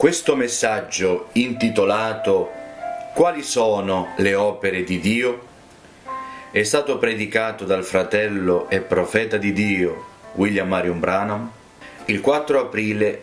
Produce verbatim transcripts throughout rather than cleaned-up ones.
Questo messaggio intitolato "Quali sono le opere di Dio?" è stato predicato dal fratello e profeta di Dio William Marion Branham il quattro aprile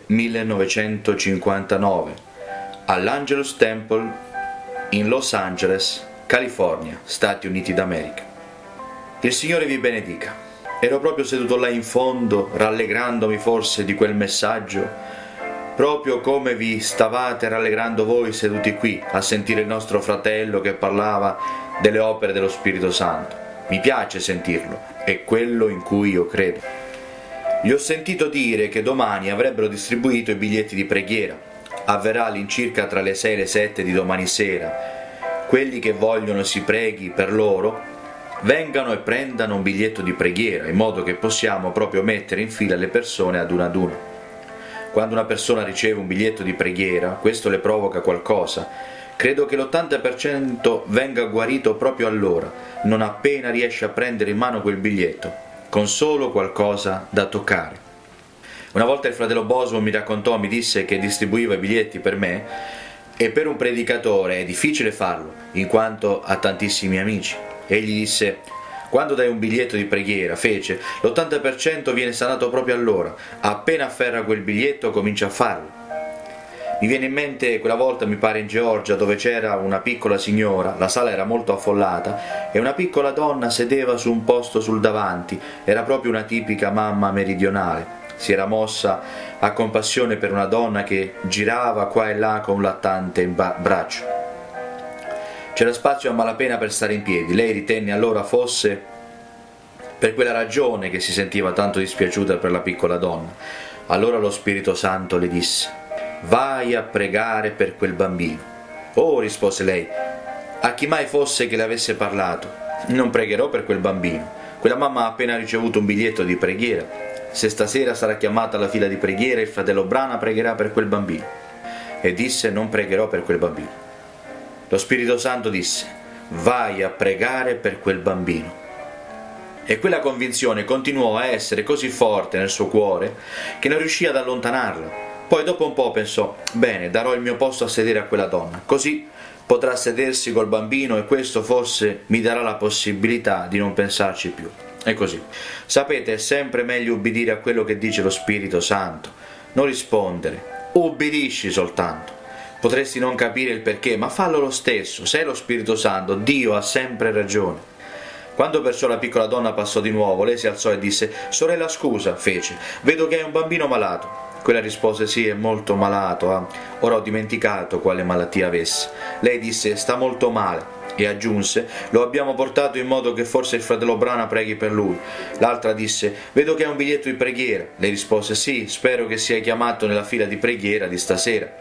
millenovecentocinquantanove all'Angelus Temple in Los Angeles, California, Stati Uniti d'America. Il Signore vi benedica. Ero proprio seduto là in fondo, rallegrandomi forse di quel messaggio, proprio come vi stavate rallegrando voi seduti qui a sentire il nostro fratello che parlava delle opere dello Spirito Santo. Mi piace sentirlo, è quello in cui io credo. Gli ho sentito dire che domani avrebbero distribuito i biglietti di preghiera. Avverrà all'incirca tra le sei e le sette di domani sera. Quelli che vogliono si preghi per loro vengano e prendano un biglietto di preghiera, in modo che possiamo proprio mettere in fila le persone ad una ad una. Quando una persona riceve un biglietto di preghiera, questo le provoca qualcosa. Credo che l'ottanta per cento venga guarito proprio allora, non appena riesce a prendere in mano quel biglietto, con solo qualcosa da toccare. Una volta il fratello Boswell mi raccontò, mi disse che distribuiva i biglietti per me, e per un predicatore è difficile farlo, in quanto ha tantissimi amici. Egli disse: quando dai un biglietto di preghiera, fece, l'ottanta per cento viene sanato proprio allora. Appena afferra quel biglietto comincia a farlo. Mi viene in mente quella volta, mi pare in Georgia, dove c'era una piccola signora, la sala era molto affollata, e una piccola donna sedeva su un posto sul davanti. Era proprio una tipica mamma meridionale. Si era mossa a compassione per una donna che girava qua e là con un lattante in braccio. C'era spazio a malapena per stare in piedi. Lei ritenne allora fosse per quella ragione che si sentiva tanto dispiaciuta per la piccola donna. Allora lo Spirito Santo le disse: vai a pregare per quel bambino. Oh, rispose lei, a chi mai fosse che le avesse parlato, non pregherò per quel bambino. Quella mamma ha appena ricevuto un biglietto di preghiera. Se stasera sarà chiamata alla fila di preghiera, il fratello Branham pregherà per quel bambino. E disse: non pregherò per quel bambino. Lo Spirito Santo disse: vai a pregare per quel bambino. E quella convinzione continuò a essere così forte nel suo cuore che non riuscì ad allontanarla. Poi dopo un po' pensò: bene, darò il mio posto a sedere a quella donna, così potrà sedersi col bambino e questo forse mi darà la possibilità di non pensarci più. E così. Sapete, è sempre meglio ubbidire a quello che dice lo Spirito Santo, non rispondere. Ubbidisci soltanto. Potresti non capire il perché, ma fallo lo stesso. Sei lo Spirito Santo, Dio ha sempre ragione. Quando perciò la piccola donna passò di nuovo, lei si alzò e disse: sorella, scusa, fece, vedo che hai un bambino malato. Quella rispose: sì, è molto malato, ah. Ora ho dimenticato quale malattia avesse. Lei disse: sta molto male. E aggiunse: lo abbiamo portato in modo che forse il fratello Branham preghi per lui. L'altra disse: vedo che hai un biglietto di preghiera. Lei rispose: sì, spero che sia chiamato nella fila di preghiera di stasera.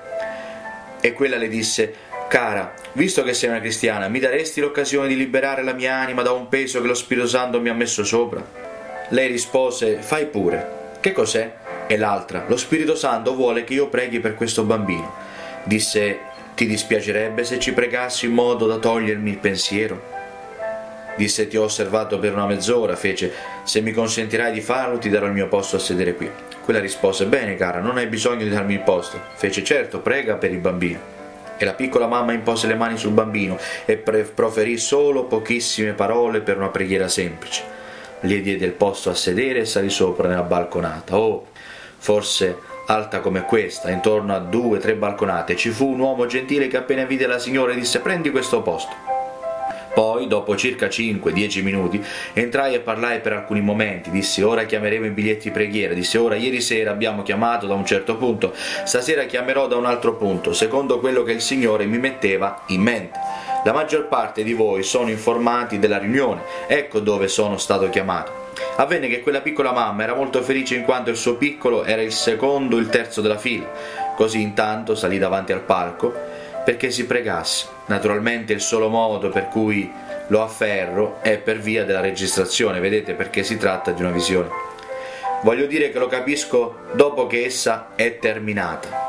E quella le disse: cara, visto che sei una cristiana, mi daresti l'occasione di liberare la mia anima da un peso che lo Spirito Santo mi ha messo sopra? Lei rispose: fai pure. Che cos'è? E l'altra: lo Spirito Santo vuole che io preghi per questo bambino. Disse: ti dispiacerebbe se ci pregassi in modo da togliermi il pensiero? Disse: ti ho osservato per una mezz'ora. Fece: se mi consentirai di farlo ti darò il mio posto a sedere qui. Quella rispose: bene cara, non hai bisogno di darmi il posto. Fece: certo, prega per il bambino. E la piccola mamma impose le mani sul bambino e proferì solo pochissime parole per una preghiera semplice. Gli diede il posto a sedere e salì sopra nella balconata. Oh, forse alta come questa, intorno a due o tre balconate, ci fu un uomo gentile che appena vide la signora disse: prendi questo posto. Poi, dopo circa cinque dieci minuti, entrai e parlai per alcuni momenti. Dissi: ora chiameremo i biglietti di preghiera. Dissi: ora, ieri sera abbiamo chiamato da un certo punto, stasera chiamerò da un altro punto, secondo quello che il Signore mi metteva in mente. La maggior parte di voi sono informati della riunione, ecco dove sono stato chiamato. Avvenne che quella piccola mamma era molto felice in quanto il suo piccolo era il secondo o il terzo della fila. Così intanto salì davanti al palco perché si pregasse. Naturalmente il solo modo per cui lo afferro è per via della registrazione, vedete, perché si tratta di una visione. Voglio dire che lo capisco dopo che essa è terminata.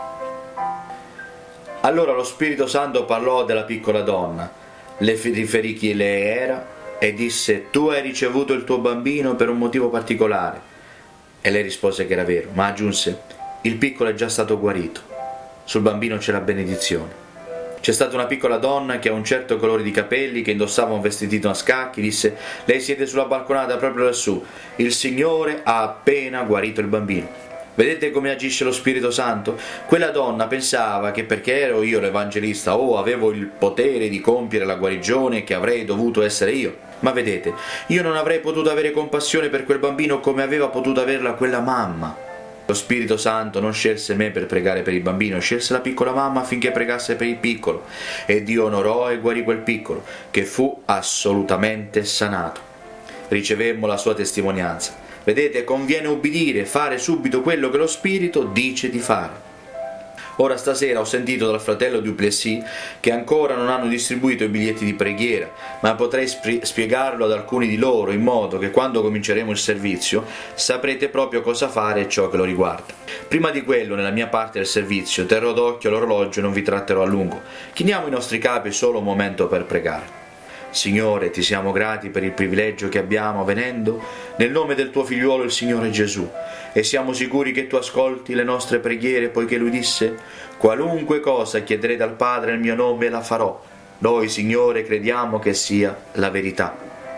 Allora lo Spirito Santo parlò della piccola donna, le riferì chi lei era e disse: tu hai ricevuto il tuo bambino per un motivo particolare. E lei rispose che era vero, ma aggiunse: il piccolo è già stato guarito. sul bambino c'è la benedizione. C'è stata una piccola donna che ha un certo colore di capelli, che indossava un vestitino a scacchi, disse: lei siede sulla balconata proprio lassù, il Signore ha appena guarito il bambino. Vedete come agisce lo Spirito Santo? Quella donna pensava che perché ero io l'evangelista o avevo il potere di compiere la guarigione che avrei dovuto essere io. Ma vedete, io non avrei potuto avere compassione per quel bambino come aveva potuto averla quella mamma. Lo Spirito Santo non scelse me per pregare per il bambino, scelse la piccola mamma affinché pregasse per il piccolo, e Dio onorò e guarì quel piccolo, che fu assolutamente sanato. Ricevemmo la sua testimonianza. Vedete, conviene ubbidire, fare subito quello che lo Spirito dice di fare. Ora stasera ho sentito dal fratello Duplessis che ancora non hanno distribuito i biglietti di preghiera, ma potrei sp- spiegarlo ad alcuni di loro in modo che quando cominceremo il servizio saprete proprio cosa fare e ciò che lo riguarda. Prima di quello, nella mia parte del servizio, terrò d'occhio l'orologio e non vi tratterò a lungo. Chiniamo i nostri capi solo un momento per pregare. Signore, ti siamo grati per il privilegio che abbiamo venendo nel nome del tuo figliuolo il Signore Gesù, e siamo sicuri che tu ascolti le nostre preghiere, poiché lui disse: qualunque cosa chiederete al Padre nel mio nome la farò. Noi, Signore, crediamo che sia la verità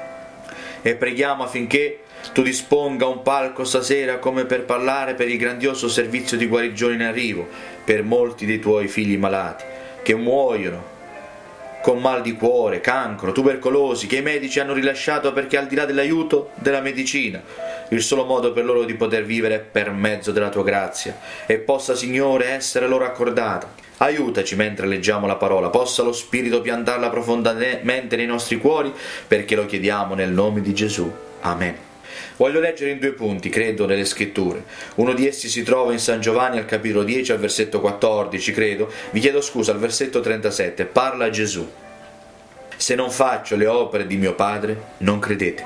e preghiamo affinché tu disponga un palco stasera come per parlare per il grandioso servizio di guarigione in arrivo per molti dei tuoi figli malati che muoiono con mal di cuore, cancro, tubercolosi, che i medici hanno rilasciato perché al di là dell'aiuto della medicina il solo modo per loro di poter vivere è per mezzo della tua grazia, e possa, Signore, essere loro accordata. Aiutaci mentre leggiamo la parola, possa lo Spirito piantarla profondamente nei nostri cuori, perché lo chiediamo nel nome di Gesù. Amen. Voglio leggere in due punti, credo, nelle scritture. Uno di essi si trova in San Giovanni al capitolo dieci al versetto quattordici, credo, vi chiedo scusa, al versetto trentasette, parla Gesù. Se non faccio le opere di mio Padre, non credete.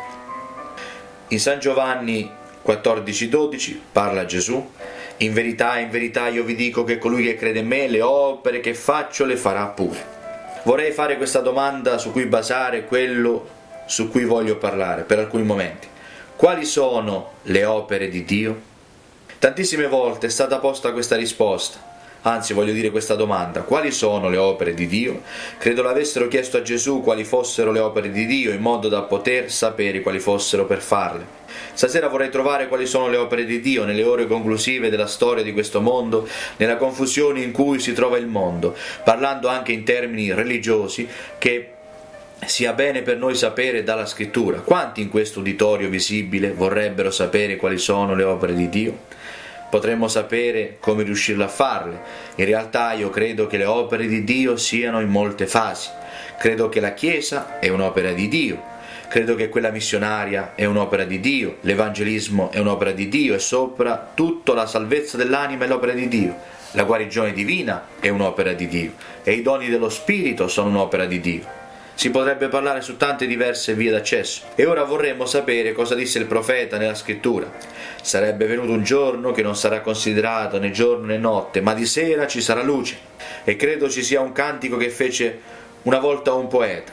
In San Giovanni quattordici dodici parla Gesù: in verità, in verità io vi dico che colui che crede in me le opere che faccio le farà pure. Vorrei fare questa domanda su cui basare quello su cui voglio parlare per alcuni momenti. Quali sono le opere di Dio? Tantissime volte è stata posta questa risposta, anzi voglio dire questa domanda: quali sono le opere di Dio? Credo l'avessero chiesto a Gesù quali fossero le opere di Dio, in modo da poter sapere quali fossero per farle. Stasera vorrei trovare quali sono le opere di Dio nelle ore conclusive della storia di questo mondo, nella confusione in cui si trova il mondo, parlando anche in termini religiosi, che sia bene per noi sapere dalla scrittura. Quanti in questo uditorio visibile vorrebbero sapere quali sono le opere di Dio? Potremmo sapere come riuscirle a farle. In realtà io credo che le opere di Dio siano in molte fasi. Credo che la Chiesa è un'opera di Dio, credo che quella missionaria è un'opera di Dio, l'evangelismo è un'opera di Dio, e soprattutto la salvezza dell'anima è l'opera di Dio. La guarigione divina è un'opera di Dio, e i doni dello Spirito sono un'opera di Dio. Si potrebbe parlare su tante diverse vie d'accesso, e ora vorremmo sapere cosa disse il profeta nella scrittura. Sarebbe venuto un giorno che non sarà considerato né giorno né notte, ma di sera ci sarà luce, e credo ci sia un cantico che fece una volta un poeta: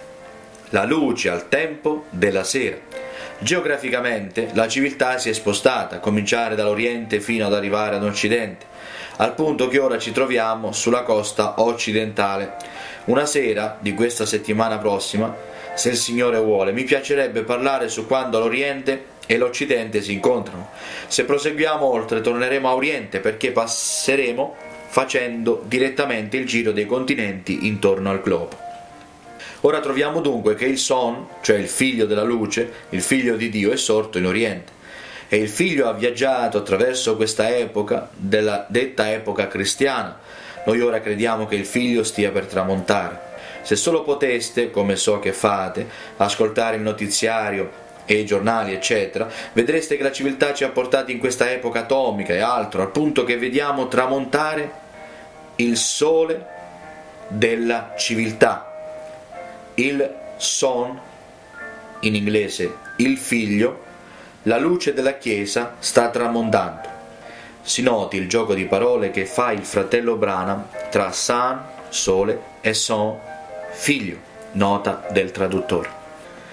la luce al tempo della sera. Geograficamente la civiltà si è spostata, a cominciare dall'Oriente fino ad arrivare ad Occidente, al punto che ora ci troviamo sulla costa occidentale. Una sera di questa settimana prossima, se il Signore vuole, mi piacerebbe parlare su quando l'Oriente e l'Occidente si incontrano. Se proseguiamo oltre torneremo a Oriente, perché passeremo facendo direttamente il giro dei continenti intorno al globo. Ora troviamo dunque che il Son, cioè il Figlio della luce, il Figlio di Dio, è sorto in Oriente, e il Figlio ha viaggiato attraverso questa epoca, della detta epoca cristiana. Noi ora crediamo che il Figlio stia per tramontare. Se solo poteste, come so che fate, ascoltare il notiziario e i giornali eccetera, vedreste che la civiltà ci ha portati in questa epoca atomica e altro, al punto che vediamo tramontare il sole della civiltà. Il Son, in inglese il Figlio, la luce della Chiesa sta tramontando. Si noti il gioco di parole che fa il fratello Branham tra Sun, sole, e Son, figlio, nota del traduttore.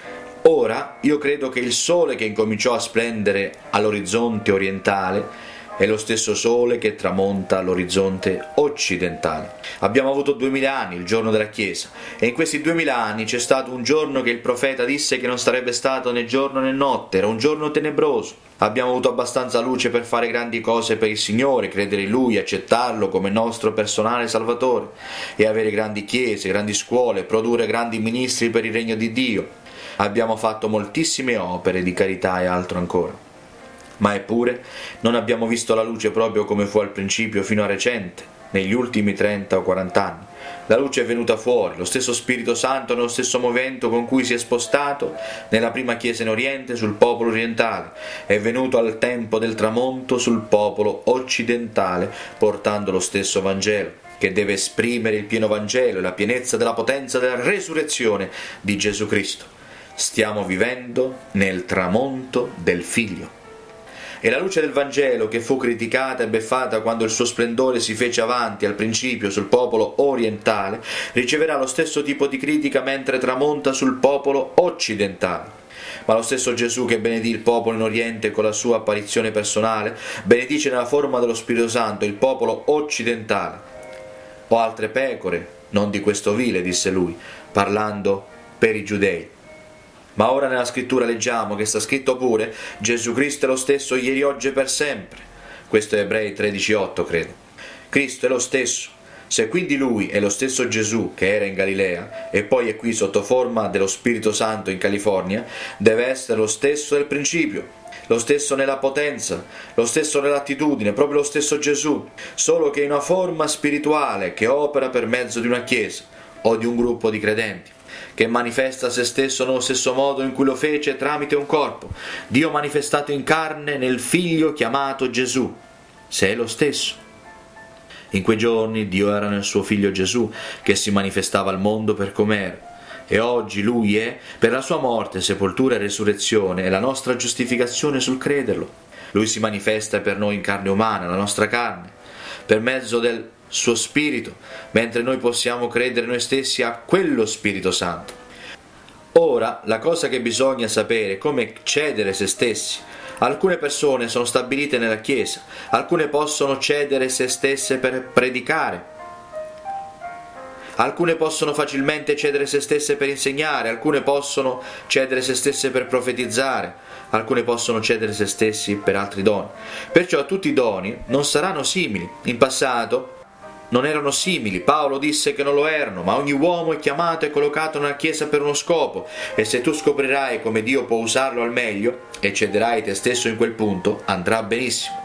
Ora io credo che il sole che incominciò a splendere all'orizzonte orientale è lo stesso sole che tramonta all'orizzonte occidentale. Abbiamo avuto duemila anni, il giorno della Chiesa, e in questi duemila anni c'è stato un giorno che il profeta disse che non sarebbe stato né giorno né notte, era un giorno tenebroso. Abbiamo avuto abbastanza luce per fare grandi cose per il Signore, credere in Lui, accettarlo come nostro personale Salvatore, e avere grandi chiese, grandi scuole, produrre grandi ministri per il regno di Dio. Abbiamo fatto moltissime opere di carità e altro ancora. Ma eppure non abbiamo visto la luce proprio come fu al principio fino a recente, negli ultimi trenta o quaranta anni. La luce è venuta fuori, lo stesso Spirito Santo nello stesso movimento con cui si è spostato nella prima Chiesa in Oriente sul popolo orientale, è venuto al tempo del tramonto sul popolo occidentale portando lo stesso Vangelo, che deve esprimere il pieno Vangelo e la pienezza della potenza della resurrezione di Gesù Cristo. Stiamo vivendo nel tramonto del Figlio. E la luce del Vangelo, che fu criticata e beffata quando il suo splendore si fece avanti al principio sul popolo orientale, riceverà lo stesso tipo di critica mentre tramonta sul popolo occidentale. Ma lo stesso Gesù che benedì il popolo in Oriente con la sua apparizione personale, benedice nella forma dello Spirito Santo il popolo occidentale. Ho altre pecore, non di questo vile, disse lui, parlando per i giudei. Ma ora nella scrittura leggiamo che sta scritto pure Gesù Cristo è lo stesso ieri, oggi e per sempre. Questo è Ebrei tredici otto, credo. Cristo è lo stesso. Se quindi Lui è lo stesso Gesù che era in Galilea e poi è qui sotto forma dello Spirito Santo in California, deve essere lo stesso del principio, lo stesso nella potenza, lo stesso nell'attitudine, proprio lo stesso Gesù, solo che in una forma spirituale che opera per mezzo di una chiesa o di un gruppo di credenti, che manifesta se stesso nello stesso modo in cui lo fece tramite un corpo, Dio manifestato in carne nel Figlio chiamato Gesù, se è lo stesso. In quei giorni Dio era nel suo Figlio Gesù, che si manifestava al mondo per com'era, e oggi Lui è, per la sua morte, sepoltura e resurrezione, e la nostra giustificazione sul crederlo. Lui si manifesta per noi in carne umana, la nostra carne, per mezzo del suo Spirito, mentre noi possiamo credere noi stessi a quello Spirito Santo. Ora, la cosa che bisogna sapere è come cedere se stessi. Alcune persone sono stabilite nella Chiesa, alcune possono cedere se stesse per predicare, alcune possono facilmente cedere se stesse per insegnare, alcune possono cedere se stesse per profetizzare, alcune possono cedere se stessi per altri doni. Perciò tutti i doni non saranno simili. In passato non erano simili, Paolo disse che non lo erano, ma ogni uomo è chiamato e collocato nella Chiesa per uno scopo, e se tu scoprirai come Dio può usarlo al meglio e cederai te stesso in quel punto, andrà benissimo.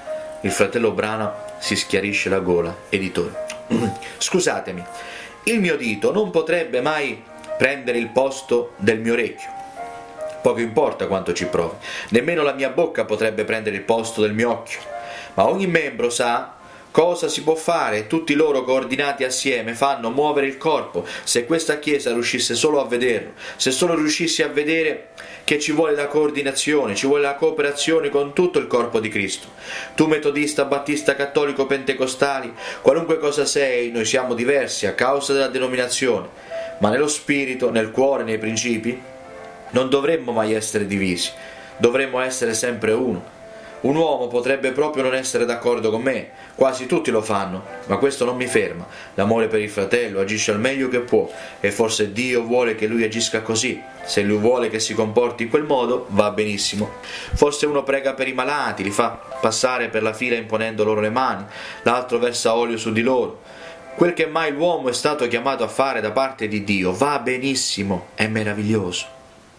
Il fratello Branham si schiarisce la gola, editore. Scusatemi, il mio dito non potrebbe mai prendere il posto del mio orecchio. Poco importa quanto ci provi, nemmeno la mia bocca potrebbe prendere il posto del mio occhio, ma ogni membro sa cosa si può fare e tutti loro coordinati assieme fanno muovere il corpo. Se questa Chiesa riuscisse solo a vederlo, se solo riuscissi a vedere che ci vuole la coordinazione, ci vuole la cooperazione con tutto il corpo di Cristo. Tu metodista, battista, cattolico, pentecostali, qualunque cosa sei, noi siamo diversi a causa della denominazione, ma nello spirito, nel cuore, nei principi, non dovremmo mai essere divisi, dovremmo essere sempre uno. Un uomo potrebbe proprio non essere d'accordo con me, quasi tutti lo fanno, ma questo non mi ferma. L'amore per il fratello agisce al meglio che può, e forse Dio vuole che lui agisca così. Se lui vuole che si comporti in quel modo, va benissimo. Forse uno prega per i malati, li fa passare per la fila imponendo loro le mani, l'altro versa olio su di loro. Quel che mai l'uomo è stato chiamato a fare da parte di Dio va benissimo, è meraviglioso.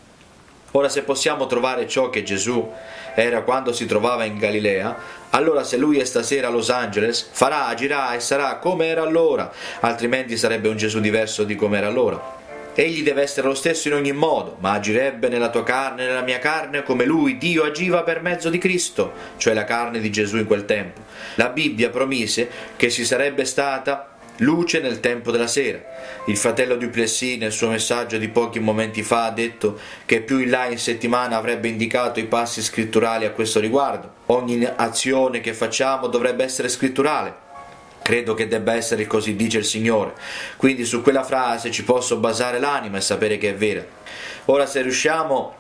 Ora, se possiamo trovare ciò che Gesù era quando si trovava in Galilea, allora se lui è stasera a Los Angeles, farà, agirà e sarà come era allora, altrimenti sarebbe un Gesù diverso di come era allora. Egli deve essere lo stesso in ogni modo, ma agirebbe nella tua carne e nella mia carne come lui, Dio, agiva per mezzo di Cristo, cioè la carne di Gesù in quel tempo. La Bibbia promise che ci sarebbe stata luce nel tempo della sera. Il fratello Duplessis nel suo messaggio di pochi momenti fa ha detto che più in là in settimana avrebbe indicato i passi scritturali a questo riguardo. Ogni azione che facciamo dovrebbe essere scritturale. Credo che debba essere così, dice il Signore. Quindi su quella frase ci posso basare l'anima e sapere che è vera. Ora, se riusciamo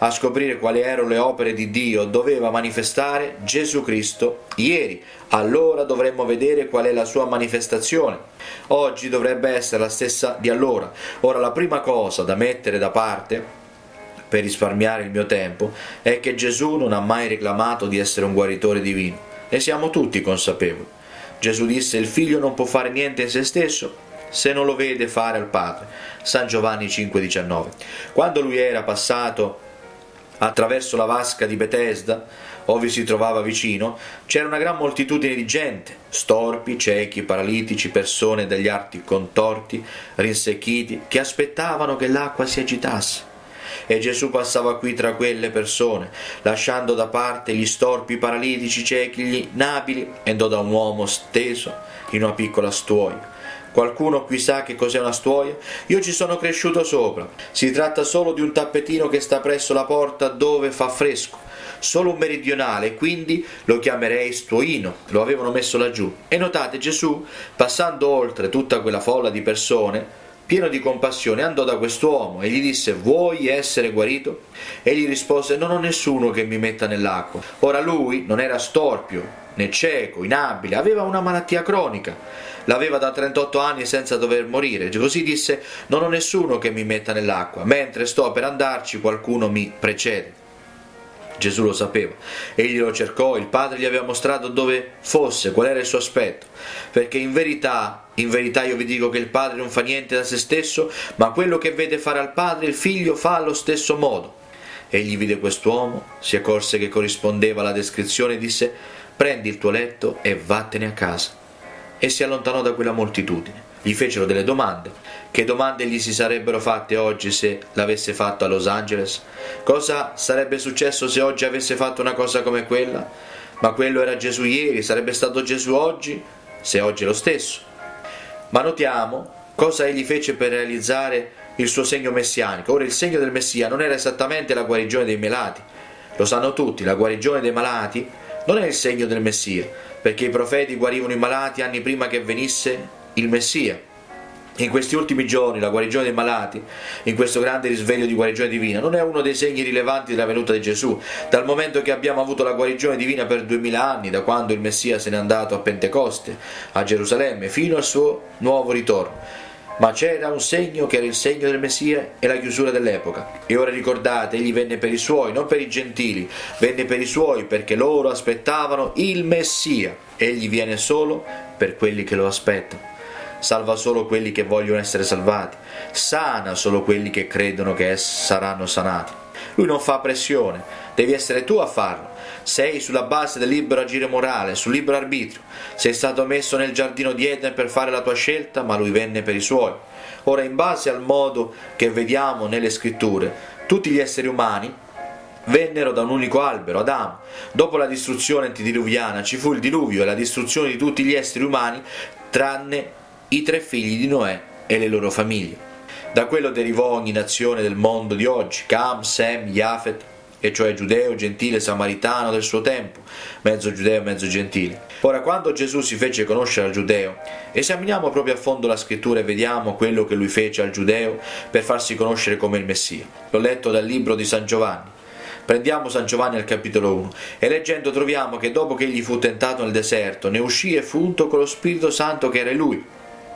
a scoprire quali erano le opere di Dio doveva manifestare Gesù Cristo ieri. Allora dovremmo vedere qual è la sua manifestazione. Oggi dovrebbe essere la stessa di allora. Ora, la prima cosa da mettere da parte per risparmiare il mio tempo è che Gesù non ha mai reclamato di essere un guaritore divino. Ne siamo tutti consapevoli. Gesù disse: il figlio non può fare niente in se stesso se non lo vede fare al Padre. San Giovanni cinque diciannove. Quando lui era passato attraverso la vasca di Betesda, ove si trovava vicino, c'era una gran moltitudine di gente, storpi, ciechi, paralitici, persone dagli arti contorti, rinsecchiti, che aspettavano che l'acqua si agitasse. E Gesù passava qui tra quelle persone, lasciando da parte gli storpi, i paralitici, i ciechi, gli inabili, e andò da un uomo steso in una piccola stuoia. Qualcuno qui sa che cos'è una stuoia? Io ci sono cresciuto sopra. Si tratta solo di un tappetino che sta presso la porta dove fa fresco. Solo un meridionale, quindi lo chiamerei stuoino. Lo avevano messo laggiù. E notate, Gesù, passando oltre tutta quella folla di persone, pieno di compassione, andò da quest'uomo e gli disse: vuoi essere guarito? Egli rispose: non ho nessuno che mi metta nell'acqua. Ora lui non era storpio, né cieco, inabile, aveva una malattia cronica. L'aveva da trentotto anni senza dover morire. Così disse: non ho nessuno che mi metta nell'acqua. Mentre sto per andarci, qualcuno mi precede. Gesù lo sapeva. Egli lo cercò, il Padre gli aveva mostrato dove fosse, qual era il suo aspetto. Perché in verità, in verità io vi dico che il Padre non fa niente da se stesso, ma quello che vede fare al Padre il Figlio fa allo stesso modo. Egli vide quest'uomo, si accorse che corrispondeva alla descrizione e disse: prendi il tuo letto e vattene a casa. E si allontanò da quella moltitudine. Gli fecero delle domande. Che domande gli si sarebbero fatte oggi se l'avesse fatto a Los Angeles? Cosa sarebbe successo se oggi avesse fatto una cosa come quella? Ma quello era Gesù ieri, sarebbe stato Gesù oggi, se oggi è lo stesso. Ma notiamo cosa egli fece per realizzare il suo segno messianico. Ora, il segno del Messia non era esattamente la guarigione dei malati. Lo sanno tutti, la guarigione dei malati non è il segno del Messia, perché i profeti guarivano i malati anni prima che venisse il Messia. In questi ultimi giorni la guarigione dei malati, in questo grande risveglio di guarigione divina, non è uno dei segni rilevanti della venuta di Gesù, dal momento che abbiamo avuto la guarigione divina per duemila anni, da quando il Messia se n'è andato a Pentecoste, a Gerusalemme, fino al suo nuovo ritorno. Ma c'era un segno che era il segno del Messia e la chiusura dell'epoca. E ora ricordate, egli venne per i suoi, non per i gentili, venne per i suoi perché loro aspettavano il Messia. Egli viene solo per quelli che lo aspettano. Salva solo quelli che vogliono essere salvati, sana solo quelli che credono che saranno sanati. Lui non fa pressione, devi essere tu a farlo. Sei sulla base del libero agire morale, sul libero arbitrio. Sei stato messo nel giardino di Eden per fare la tua scelta, ma lui venne per i suoi. Ora, in base al modo che vediamo nelle scritture, tutti gli esseri umani vennero da un unico albero, Adamo. Dopo la distruzione antediluviana ci fu il diluvio e la distruzione di tutti gli esseri umani, tranne i tre figli di Noè e le loro famiglie. Da quello derivò ogni nazione del mondo di oggi, Cam, Sem, Jafet, e cioè giudeo, gentile, samaritano del suo tempo, mezzo giudeo e mezzo gentile. Ora, quando Gesù si fece conoscere al giudeo, esaminiamo proprio a fondo la scrittura e vediamo quello che lui fece al giudeo per farsi conoscere come il Messia. L'ho letto dal libro di San Giovanni. Prendiamo San Giovanni al capitolo uno e leggendo troviamo che dopo che egli fu tentato nel deserto, ne uscì e fu unto con lo Spirito Santo che era in lui.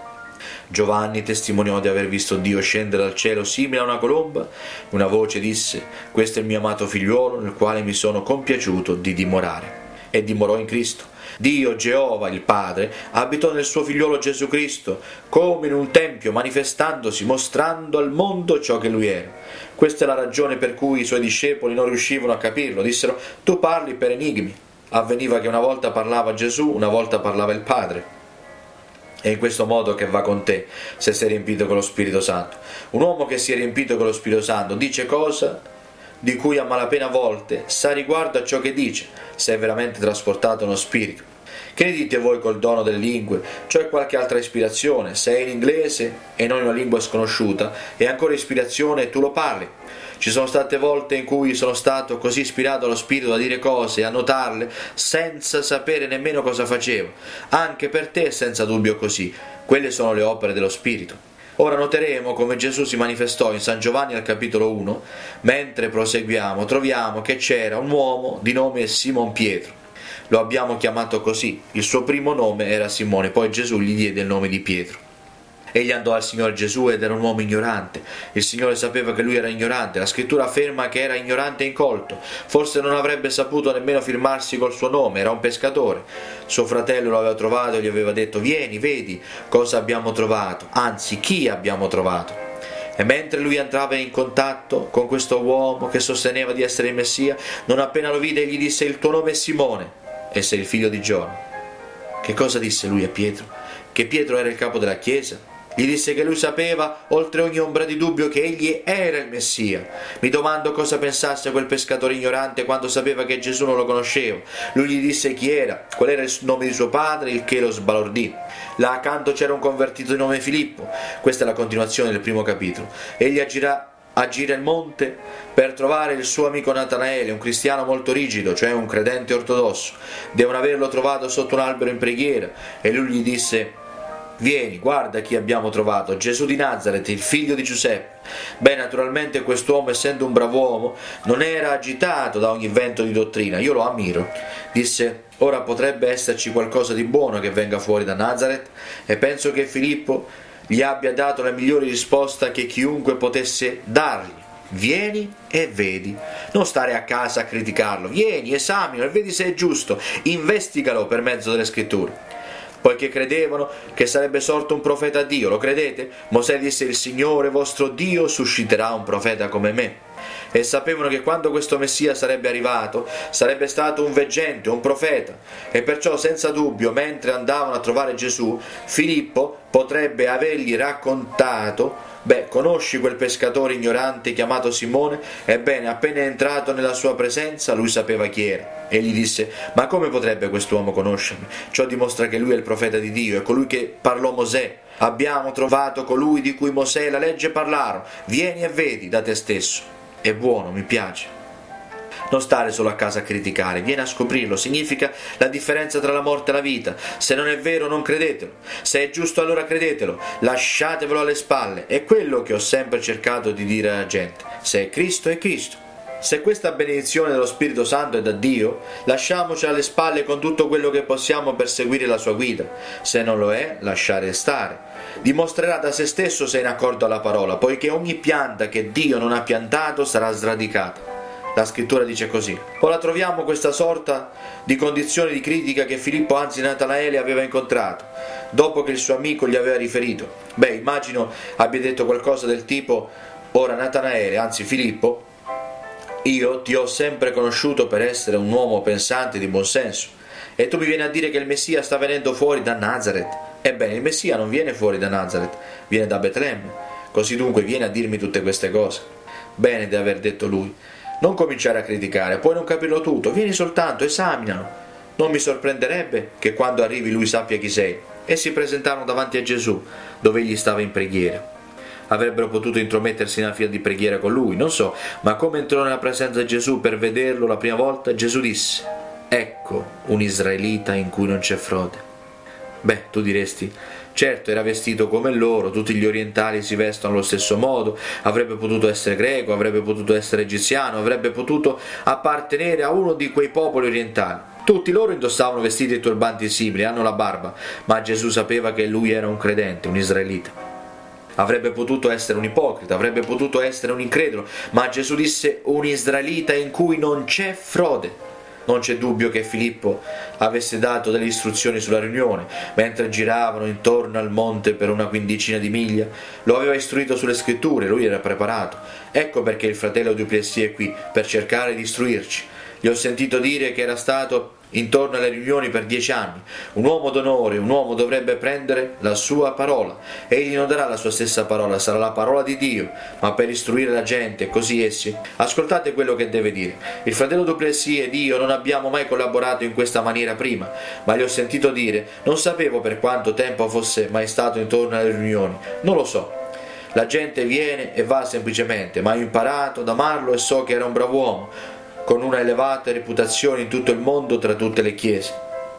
Giovanni testimoniò di aver visto Dio scendere dal cielo simile a una colomba. Una voce disse: questo è il mio amato figliuolo nel quale mi sono compiaciuto di dimorare. E dimorò in Cristo. Dio, Geova, il Padre, abitò nel suo figliuolo Gesù Cristo, come in un tempio, manifestandosi, mostrando al mondo ciò che lui era. Questa è la ragione per cui i suoi discepoli non riuscivano a capirlo. Dissero: tu parli per enigmi. Avveniva che una volta parlava Gesù, una volta parlava il Padre. È in questo modo che va con te se sei riempito con lo Spirito Santo. Un uomo che si è riempito con lo Spirito Santo dice cosa di cui a malapena a volte sa riguardo a ciò che dice, se è veramente trasportato nello Spirito. Che ne dite voi col dono delle lingue, cioè qualche altra ispirazione? Se è in inglese e non in una lingua sconosciuta, è ancora ispirazione e tu lo parli. Ci sono state volte in cui sono stato così ispirato allo Spirito da dire cose e a notarle senza sapere nemmeno cosa facevo. Anche per te è senza dubbio così. Quelle sono le opere dello Spirito. Ora noteremo come Gesù si manifestò in San Giovanni al capitolo uno. Mentre proseguiamo troviamo che c'era un uomo di nome Simon Pietro. Lo abbiamo chiamato così, il suo primo nome era Simone, poi Gesù gli diede il nome di Pietro. Egli andò al Signore Gesù ed era un uomo ignorante. Il Signore sapeva che lui era ignorante. La scrittura afferma che era ignorante e incolto. Forse non avrebbe saputo nemmeno firmarsi col suo nome, era un pescatore. Suo fratello lo aveva trovato e gli aveva detto: vieni, vedi cosa abbiamo trovato, anzi chi abbiamo trovato. E mentre lui entrava in contatto con questo uomo che sosteneva di essere il Messia, non appena lo vide gli disse: il tuo nome è Simone e sei il figlio di Giona. Che cosa disse lui a Pietro? Che Pietro era il capo della chiesa. Gli disse che lui sapeva, oltre ogni ombra di dubbio, che egli era il Messia. Mi domando cosa pensasse quel pescatore ignorante quando sapeva che Gesù non lo conosceva. Lui gli disse chi era, qual era il nome di suo padre, il che lo sbalordì. Là accanto c'era un convertito di nome Filippo. Questa è la continuazione del primo capitolo. Egli agirà aggira il monte per trovare il suo amico Natanaele, un cristiano molto rigido, cioè un credente ortodosso. Devono averlo trovato sotto un albero in preghiera e lui gli disse: vieni, guarda chi abbiamo trovato, Gesù di Nazaret, il figlio di Giuseppe. Beh, naturalmente quest'uomo, essendo un brav'uomo, non era agitato da ogni vento di dottrina. Io lo ammiro. Disse: ora potrebbe esserci qualcosa di buono che venga fuori da Nazaret? E penso che Filippo gli abbia dato la migliore risposta che chiunque potesse dargli: vieni e vedi. Non stare a casa a criticarlo, vieni, esamina e vedi se è giusto, investigalo per mezzo delle scritture. Poiché credevano che sarebbe sorto un profeta a Dio, lo credete? Mosè disse: il Signore vostro Dio susciterà un profeta come me. E sapevano che quando questo Messia sarebbe arrivato sarebbe stato un veggente, un profeta, e perciò senza dubbio, mentre andavano a trovare Gesù, Filippo potrebbe avergli raccontato: beh, conosci quel pescatore ignorante chiamato Simone? Ebbene, appena entrato nella sua presenza, lui sapeva chi era. E gli disse: ma come potrebbe quest'uomo conoscermi? Ciò dimostra che lui è il profeta di Dio, è colui che parlò Mosè. Abbiamo trovato colui di cui Mosè e la legge parlarono. Vieni e vedi da te stesso. È buono, mi piace. Non stare solo a casa a criticare, vieni a scoprirlo. Significa la differenza tra la morte e la vita. Se non è vero, non credetelo. Se è giusto, allora credetelo. Lasciatevelo alle spalle. È quello che ho sempre cercato di dire alla gente. Se è Cristo, è Cristo. Se questa benedizione dello Spirito Santo è da Dio, lasciamoci alle spalle con tutto quello che possiamo per seguire la sua guida. Se non lo è, lasciare stare. Dimostrerà da se stesso se è in accordo alla parola, poiché ogni pianta che Dio non ha piantato sarà sradicata. La scrittura dice così. Ora troviamo questa sorta di condizione di critica che Filippo, anzi Natanaele, aveva incontrato, dopo che il suo amico gli aveva riferito. Beh, immagino abbia detto qualcosa del tipo: ora Natanaele, anzi Filippo, io ti ho sempre conosciuto per essere un uomo pensante di buon senso, e tu mi vieni a dire che il Messia sta venendo fuori da Nazaret. Ebbene, il Messia non viene fuori da Nazaret, viene da Betlemme. Così dunque vieni a dirmi tutte queste cose. Bene di aver detto lui. Non cominciare a criticare, puoi non capirlo tutto, vieni soltanto, esaminalo. Non mi sorprenderebbe che quando arrivi lui sappia chi sei. Essi presentarono davanti a Gesù, dove egli stava in preghiera. Avrebbero potuto intromettersi nella fila di preghiera con lui, non so, ma come entrò nella presenza di Gesù per vederlo la prima volta, Gesù disse: ecco un israelita in cui non c'è frode. Beh, tu diresti: certo, era vestito come loro, tutti gli orientali si vestono allo stesso modo, avrebbe potuto essere greco, avrebbe potuto essere egiziano, avrebbe potuto appartenere a uno di quei popoli orientali. Tutti loro indossavano vestiti e turbanti simili, hanno la barba, ma Gesù sapeva che lui era un credente, un israelita. Avrebbe potuto essere un ipocrita, avrebbe potuto essere un incredulo, ma Gesù disse: un israelita in cui non c'è frode. Non c'è dubbio che Filippo avesse dato delle istruzioni sulla riunione. Mentre giravano intorno al monte per una quindicina di miglia, lo aveva istruito sulle scritture, lui era preparato. Ecco perché il fratello Duplessis è qui, per cercare di istruirci. Gli ho sentito dire che era stato intorno alle riunioni per dieci anni. Un uomo d'onore, un uomo dovrebbe prendere la sua parola. Egli non darà la sua stessa parola, sarà la parola di Dio, ma per istruire la gente, così essi. Ascoltate quello che deve dire. Il fratello Duplessis ed io non abbiamo mai collaborato in questa maniera prima, ma gli ho sentito dire: non sapevo per quanto tempo fosse mai stato intorno alle riunioni, non lo so. La gente viene e va semplicemente, ma ho imparato ad amarlo e so che era un bravo uomo, con una elevata reputazione in tutto il mondo tra tutte le chiese.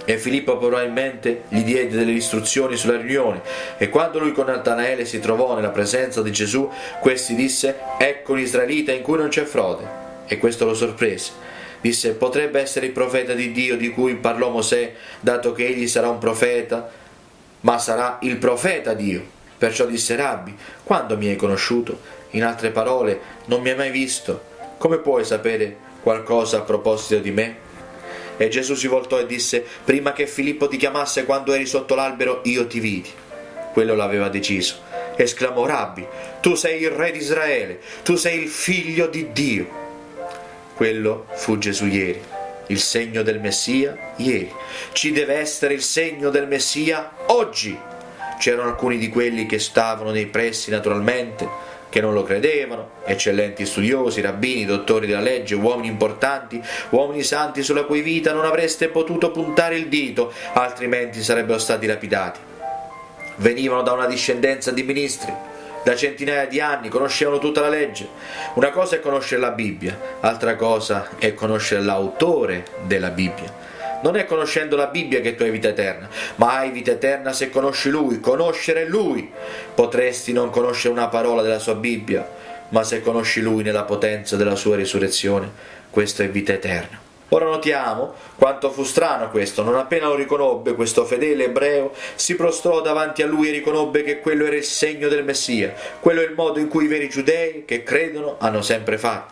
E Filippo probabilmente gli diede delle istruzioni sulla riunione, e quando lui con Natanaele si trovò nella presenza di Gesù, questi disse: ecco un israelita in cui non c'è frode. E questo lo sorprese. Disse: potrebbe essere il profeta di Dio di cui parlò Mosè, dato che egli sarà un profeta, ma sarà il profeta Dio. Perciò disse: Rabbi, quando mi hai conosciuto? In altre parole, non mi hai mai visto. Come puoi sapere qualcosa a proposito di me? E Gesù si voltò e disse: prima che Filippo ti chiamasse quando eri sotto l'albero, io ti vidi. Quello l'aveva deciso. Esclamò: Rabbi, tu sei il re di Israele, tu sei il figlio di Dio. Quello fu Gesù ieri, il segno del Messia ieri. Ci deve essere il segno del Messia oggi. C'erano alcuni di quelli che stavano nei pressi naturalmente, che non lo credevano, eccellenti studiosi, rabbini, dottori della legge, uomini importanti, uomini santi sulla cui vita non avreste potuto puntare il dito, altrimenti sarebbero stati lapidati. Venivano da una discendenza di ministri, da centinaia di anni, conoscevano tutta la legge. Una cosa è conoscere la Bibbia, altra cosa è conoscere l'autore della Bibbia. Non è conoscendo la Bibbia che tu hai vita eterna, ma hai vita eterna se conosci Lui, conoscere Lui. Potresti non conoscere una parola della sua Bibbia, ma se conosci Lui nella potenza della sua risurrezione, questa è vita eterna. Ora notiamo quanto fu strano questo. Non appena lo riconobbe, questo fedele ebreo si prostrò davanti a lui e riconobbe che quello era il segno del Messia. Quello è il modo in cui i veri giudei che credono hanno sempre fatto.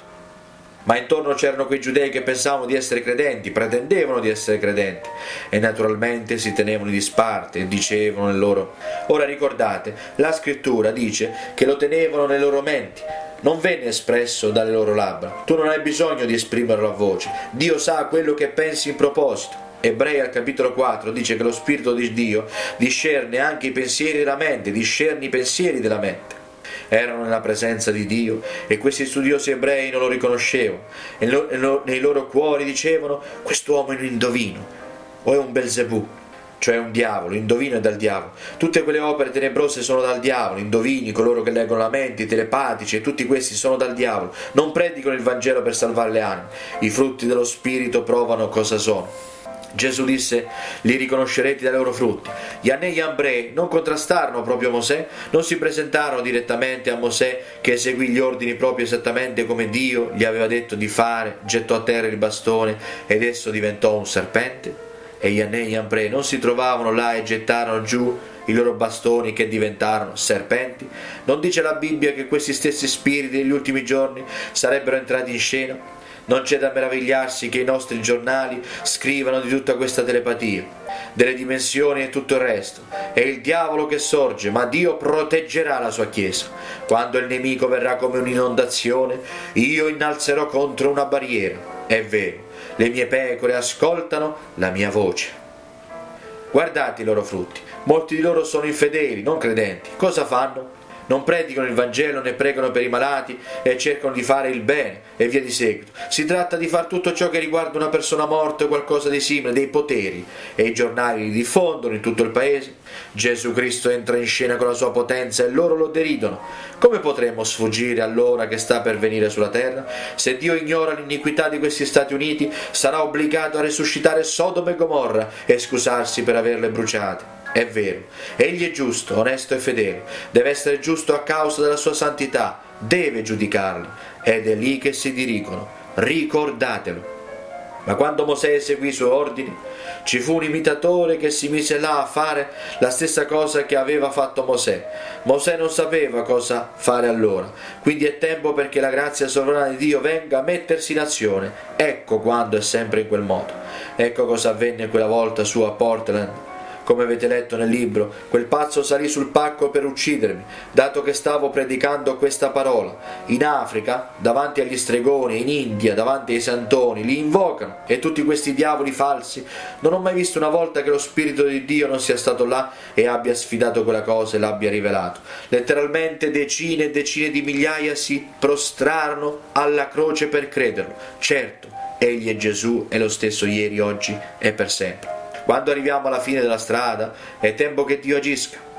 Ma intorno c'erano quei giudei che pensavano di essere credenti, pretendevano di essere credenti, e naturalmente si tenevano in disparte e dicevano nel loro... Ora ricordate, la scrittura dice che lo tenevano nelle loro menti, non venne espresso dalle loro labbra. Tu non hai bisogno di esprimerlo a voce, Dio sa quello che pensi in proposito. Ebrei al capitolo quattro dice che lo Spirito di Dio discerne anche i pensieri della mente, discerne i pensieri della mente. Erano nella presenza di Dio e questi studiosi ebrei non lo riconoscevano, e nei loro cuori dicevano: quest'uomo è un indovino o è un Belzebù, cioè un diavolo. Indovino è dal diavolo. Tutte quelle opere tenebrose sono dal diavolo. Indovini, coloro che leggono la mente, i telepatici, e tutti questi sono dal diavolo. Non predicano il Vangelo per salvare le anime. I frutti dello Spirito provano cosa sono. Gesù disse: li riconoscerete dai loro frutti. Yanné e Yambre non contrastarono proprio Mosè, non si presentarono direttamente a Mosè, che eseguì gli ordini proprio esattamente come Dio gli aveva detto di fare, gettò a terra il bastone ed esso diventò un serpente. E Yanné e Yambre non si trovavano là e gettarono giù i loro bastoni che diventarono serpenti. Non dice la Bibbia che questi stessi spiriti degli ultimi giorni sarebbero entrati in scena? Non c'è da meravigliarsi che i nostri giornali scrivano di tutta questa telepatia, delle dimensioni e tutto il resto. È il diavolo che sorge, ma Dio proteggerà la sua Chiesa. Quando il nemico verrà come un'inondazione, io innalzerò contro una barriera. È vero, le mie pecore ascoltano la mia voce. Guardate i loro frutti. Molti di loro sono infedeli, non credenti. Cosa fanno? Non predicano il Vangelo, ne pregano per i malati e cercano di fare il bene e via di seguito. Si tratta di fare tutto ciò che riguarda una persona morta o qualcosa di simile, dei poteri, e i giornali li diffondono in tutto il paese. Gesù Cristo entra in scena con la sua potenza e loro lo deridono. Come potremmo sfuggire all'ora che sta per venire sulla terra? Se Dio ignora l'iniquità di questi Stati Uniti, sarà obbligato a resuscitare Sodoma e Gomorra e scusarsi per averle bruciate. È vero, egli è giusto, onesto e fedele, deve essere giusto a causa della sua santità, deve giudicarli, ed è lì che si dirigono, ricordatelo. Ma quando Mosè eseguì i suoi ordini, ci fu un imitatore che si mise là a fare la stessa cosa che aveva fatto Mosè. Mosè non sapeva cosa fare allora, quindi è tempo perché la grazia sovrana di Dio venga a mettersi in azione. Ecco quando è sempre in quel modo. Ecco cosa avvenne quella volta su a Portland. Come avete letto nel libro, quel pazzo salì sul palco per uccidermi, dato che stavo predicando questa parola. In Africa, davanti agli stregoni, in India, davanti ai santoni, li invocano, e tutti questi diavoli falsi. Non ho mai visto una volta che lo Spirito di Dio non sia stato là e abbia sfidato quella cosa e l'abbia rivelato. Letteralmente decine e decine di migliaia si prostrarono alla croce per crederlo. Certo, egli è Gesù, è lo stesso ieri, oggi e per sempre. Quando arriviamo alla fine della strada, è tempo che Dio agisca.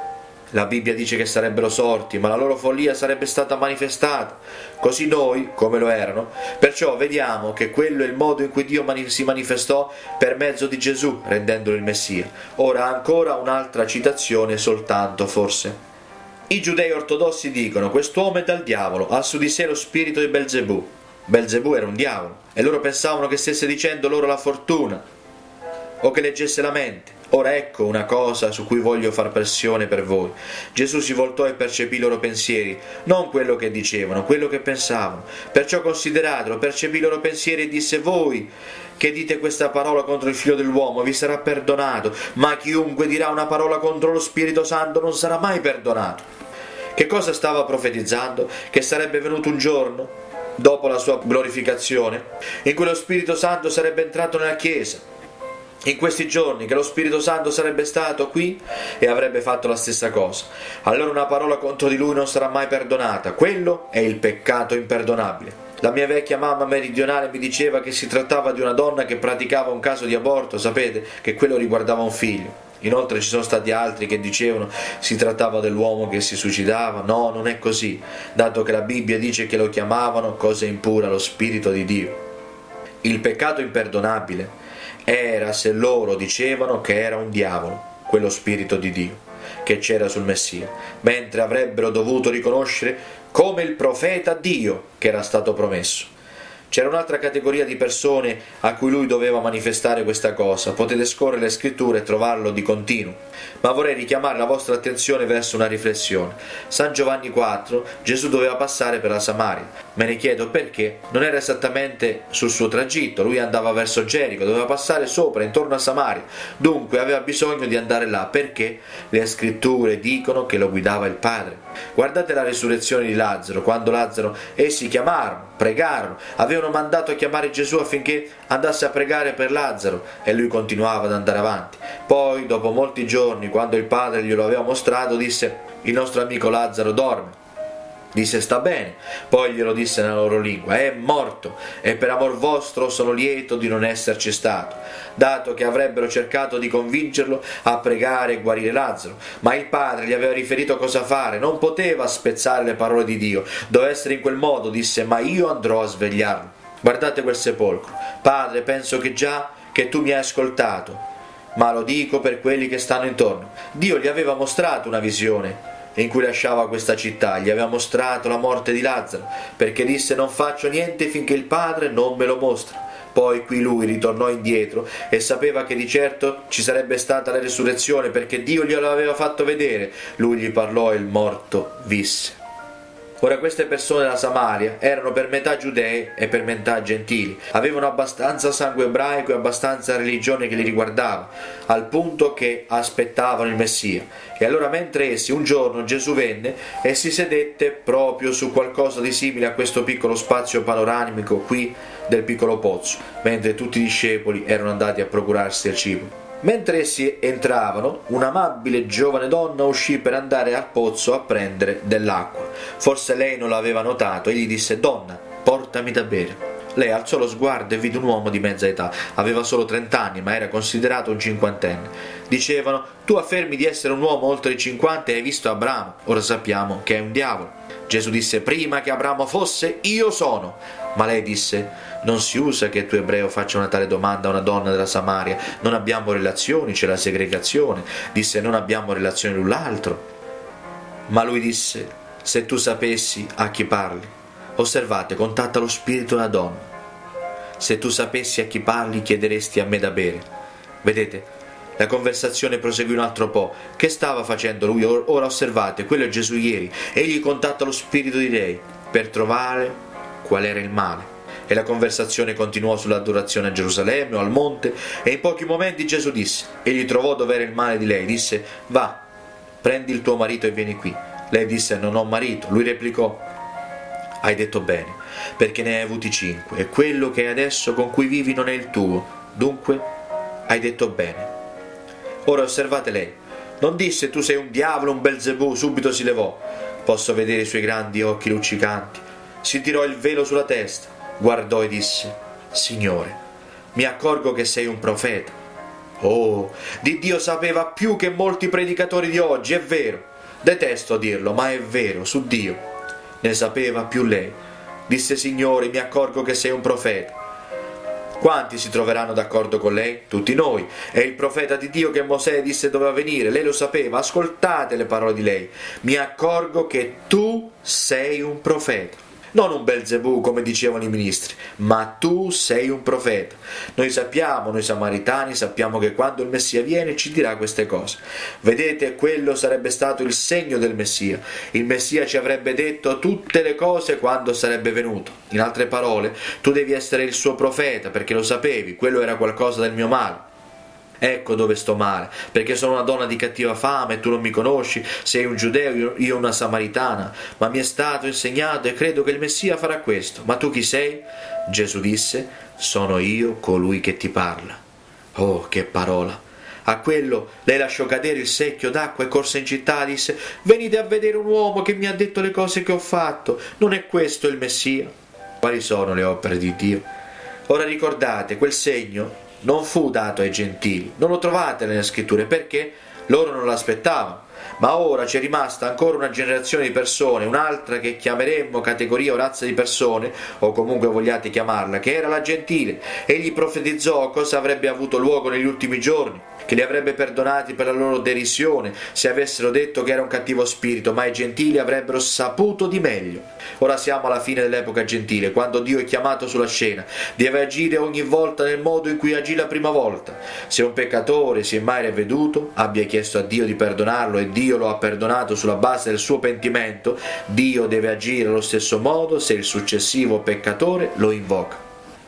La Bibbia dice che sarebbero sorti, ma la loro follia sarebbe stata manifestata. Così noi, come lo erano, perciò vediamo che quello è il modo in cui Dio si manifestò per mezzo di Gesù, rendendolo il Messia. Ora ancora un'altra citazione soltanto, forse. I giudei ortodossi dicono: quest'uomo è dal diavolo, ha su di sé lo spirito di Belzebù. Belzebù era un diavolo, e loro pensavano che stesse dicendo loro la fortuna, o che leggesse la mente. Ora ecco una cosa su cui voglio far pressione per voi. Gesù si voltò e percepì i loro pensieri, non quello che dicevano, quello che pensavano. Perciò consideratelo, percepì i loro pensieri e disse: voi che dite questa parola contro il Figlio dell'uomo vi sarà perdonato, ma chiunque dirà una parola contro lo Spirito Santo non sarà mai perdonato. Che cosa stava profetizzando? Che sarebbe venuto un giorno, dopo la sua glorificazione, in cui lo Spirito Santo sarebbe entrato nella Chiesa. In questi giorni che lo Spirito Santo sarebbe stato qui e avrebbe fatto la stessa cosa. Allora una parola contro di lui non sarà mai perdonata. Quello è il peccato imperdonabile. La mia vecchia mamma meridionale mi diceva che si trattava di una donna che praticava un caso di aborto, sapete, che quello riguardava un figlio. Inoltre ci sono stati altri che dicevano si trattava dell'uomo che si suicidava. No, non è così, dato che la Bibbia dice che lo chiamavano cosa impura, lo Spirito di Dio. Il peccato imperdonabile era se loro dicevano che era un diavolo, quello Spirito di Dio, che c'era sul Messia, mentre avrebbero dovuto riconoscere come il profeta Dio che era stato promesso. C'era un'altra categoria di persone a cui lui doveva manifestare questa cosa. Potete scorrere le scritture e trovarlo di continuo, ma vorrei richiamare la vostra attenzione verso una riflessione. San Giovanni quattro, Gesù doveva passare per la Samaria. Me ne chiedo perché. Non era esattamente sul suo tragitto, lui andava verso Gerico, doveva passare sopra, intorno a Samaria, dunque aveva bisogno di andare là. Perché? Le scritture dicono che lo guidava il Padre. Guardate la risurrezione di Lazzaro. Quando Lazzaro, essi chiamarono, pregarono, avevano mandato a chiamare Gesù affinché andasse a pregare per Lazzaro, e lui continuava ad andare avanti. Poi, dopo molti giorni, quando il Padre glielo aveva mostrato, disse: il nostro amico Lazzaro dorme. Disse: sta bene. Poi glielo disse nella loro lingua: è morto, e per amor vostro sono lieto di non esserci stato, dato che avrebbero cercato di convincerlo a pregare e guarire Lazzaro. Ma il Padre gli aveva riferito cosa fare, non poteva spezzare le parole di Dio, doveva essere in quel modo. Disse: ma io andrò a svegliarlo. Guardate quel sepolcro. Padre, penso che già che tu mi hai ascoltato, ma lo dico per quelli che stanno intorno. Dio gli aveva mostrato una visione in cui lasciava questa città, gli aveva mostrato la morte di Lazzaro, perché disse: non faccio niente finché il Padre non me lo mostra. Poi qui lui ritornò indietro e sapeva che di certo ci sarebbe stata la resurrezione, perché Dio glielo aveva fatto vedere. Lui gli parlò e il morto visse. Ora queste persone della Samaria erano per metà giudei e per metà gentili, avevano abbastanza sangue ebraico e abbastanza religione che li riguardava, al punto che aspettavano il Messia. E allora mentre essi, un giorno Gesù venne e si sedette proprio su qualcosa di simile a questo piccolo spazio panoramico qui del piccolo pozzo, mentre tutti i discepoli erano andati a procurarsi il cibo. Mentre essi entravano, un'amabile giovane donna uscì per andare al pozzo a prendere dell'acqua. Forse lei non l'aveva notato e gli disse: donna, portami da bere. Lei alzò lo sguardo e vide un uomo di mezza età. Aveva solo trent'anni, ma era considerato un cinquantenne. Dicevano: tu affermi di essere un uomo oltre i cinquanta e hai visto Abramo. Ora sappiamo che è un diavolo. Gesù disse: prima che Abramo fosse, io sono. Ma lei disse: non si usa che tu ebreo faccia una tale domanda a una donna della Samaria. Non abbiamo relazioni, c'è la segregazione. Disse: non abbiamo relazioni l'un l'altro. Ma lui disse: se tu sapessi a chi parli. Osservate, contatta lo spirito della donna. Se tu sapessi a chi parli, chiederesti a me da bere. Vedete? La conversazione proseguì un altro po'. Che stava facendo lui? Ora osservate, quello è Gesù ieri. Egli contatta lo spirito di lei per trovare qual era il male. E la conversazione continuò sull'adorazione a Gerusalemme o al monte, e in pochi momenti Gesù disse: egli trovò dove era il male di lei. Disse: va, prendi il tuo marito e vieni qui. Lei disse: non ho marito. Lui replicò: hai detto bene, perché ne hai avuti cinque, e quello che hai adesso con cui vivi non è il tuo. Dunque hai detto bene. Ora osservate lei. Non disse: tu sei un diavolo, un Belzebù. Subito si levò. Posso vedere i suoi grandi occhi luccicanti. Si tirò il velo sulla testa, guardò e disse: Signore, mi accorgo che sei un profeta. Oh, di Dio sapeva più che molti predicatori di oggi, è vero. Detesto dirlo, ma è vero, su Dio. Ne sapeva più lei. Disse: Signore, mi accorgo che sei un profeta. Quanti si troveranno d'accordo con lei? Tutti noi. È il profeta di Dio che Mosè disse doveva venire. Lei lo sapeva. Ascoltate le parole di lei. Mi accorgo che tu sei un profeta. Non un Belzebù come dicevano i ministri, ma tu sei un profeta. Noi sappiamo, noi samaritani sappiamo che quando il Messia viene ci dirà queste cose. Vedete, quello sarebbe stato il segno del Messia. Il Messia ci avrebbe detto tutte le cose quando sarebbe venuto. In altre parole, tu devi essere il suo profeta, perché lo sapevi, quello era qualcosa del mio male. Ecco dove sto male, perché sono una donna di cattiva fama e tu non mi conosci, sei un giudeo, io una samaritana, ma mi è stato insegnato e credo che il Messia farà questo. Ma tu chi sei? Gesù disse: sono io colui che ti parla. Oh, che parola! A quello lei lasciò cadere il secchio d'acqua e corse in città e disse: venite a vedere un uomo che mi ha detto le cose che ho fatto, non è questo il Messia? Quali sono le opere di Dio? Ora ricordate, quel segno non fu dato ai gentili, non lo trovate nelle scritture perché loro non l'aspettavano, ma ora c'è rimasta ancora una generazione di persone, un'altra che chiameremmo categoria o razza di persone, o comunque vogliate chiamarla, che era la gentile. Egli profetizzò cosa avrebbe avuto luogo negli ultimi giorni, che li avrebbe perdonati per la loro derisione se avessero detto che era un cattivo spirito, ma i gentili avrebbero saputo di meglio. Ora siamo alla fine dell'epoca gentile, quando Dio è chiamato sulla scena, deve agire ogni volta nel modo in cui agì la prima volta. Se un peccatore si è mai ravveduto, abbia chiesto a Dio di perdonarlo e Dio lo ha perdonato sulla base del suo pentimento, Dio deve agire allo stesso modo se il successivo peccatore lo invoca.